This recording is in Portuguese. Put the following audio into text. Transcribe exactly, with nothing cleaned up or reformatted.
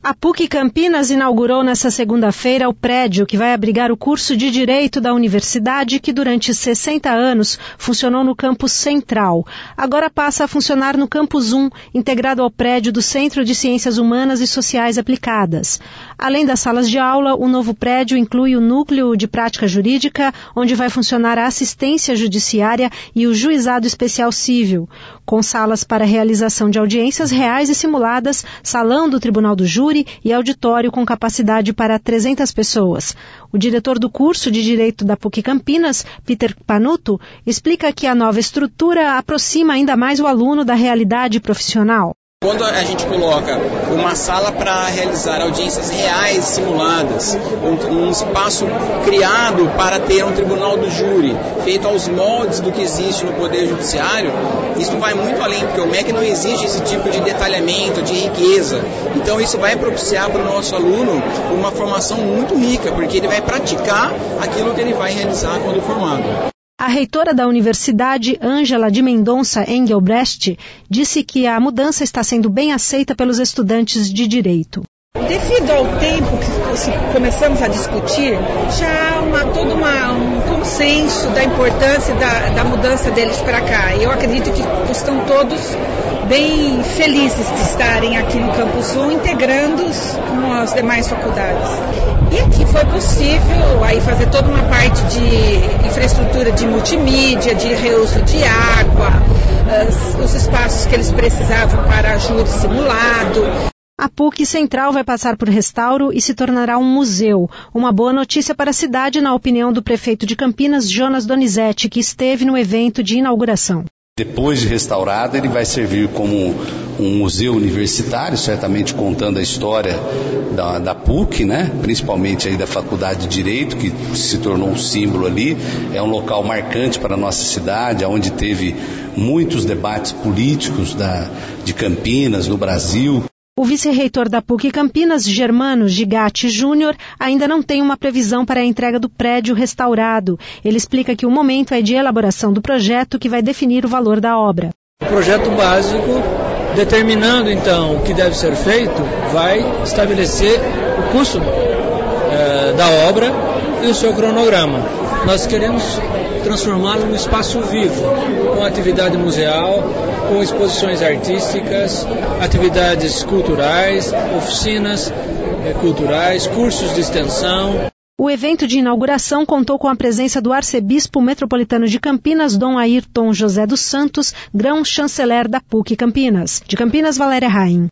A PUC Campinas inaugurou nesta segunda-feira o prédio que vai abrigar o curso de Direito da Universidade, que durante sessenta anos funcionou no campus Central. Agora passa a funcionar no campus um, integrado ao prédio do Centro de Ciências Humanas e Sociais Aplicadas. Além das salas de aula, o novo prédio inclui o Núcleo de Prática Jurídica, onde vai funcionar a assistência judiciária e o Juizado Especial Cível, com salas para realização de audiências reais e simuladas, salão do Tribunal do Júri e auditório com capacidade para trezentas pessoas. O diretor do curso de Direito da PUC Campinas, Peter Panuto, explica que a nova estrutura aproxima ainda mais o aluno da realidade profissional. Quando a gente coloca uma sala para realizar audiências reais simuladas, um, um espaço criado para ter um tribunal do júri, feito aos moldes do que existe no Poder Judiciário, isso vai muito além, porque o M E C não exige esse tipo de detalhamento, de riqueza. Então isso vai propiciar para o nosso aluno uma formação muito rica, porque ele vai praticar aquilo que ele vai realizar quando formado. A reitora da universidade, Ângela de Mendonça Engelbrecht, disse que a mudança está sendo bem aceita pelos estudantes de direito. Devido ao tempo que começamos a discutir, já há uma, todo uma, um consenso da importância da, da mudança deles para cá. Eu acredito que estão todos bem felizes de estarem aqui no Campus um, integrando-os com as demais faculdades. E aqui foi possível aí fazer toda uma parte de infraestrutura de multimídia, de reuso de água, as, os espaços que eles precisavam para júri simulado. A PUC Central vai passar por restauro e se tornará um museu. Uma boa notícia para a cidade, na opinião do prefeito de Campinas, Jonas Donizete, que esteve no evento de inauguração. Depois de restaurado, ele vai servir como um museu universitário, certamente contando a história da, da PUC, né? Principalmente aí da Faculdade de Direito, que se tornou um símbolo ali. É um local marcante para a nossa cidade, onde teve muitos debates políticos da, de Campinas, no Brasil. O vice-reitor da PUC Campinas, Germano Gigatti Júnior, ainda não tem uma previsão para a entrega do prédio restaurado. Ele explica que o momento é de elaboração do projeto que vai definir o valor da obra. O projeto básico, determinando então o que deve ser feito, vai estabelecer o custo eh, da obra e o seu cronograma. Nós queremos transformá-lo num espaço vivo, com atividade museal, com exposições artísticas, atividades culturais, oficinas eh, culturais, cursos de extensão. O evento de inauguração contou com a presença do arcebispo metropolitano de Campinas, Dom Ayrton José dos Santos, grão-chanceler da PUC Campinas. De Campinas, Valéria Raim.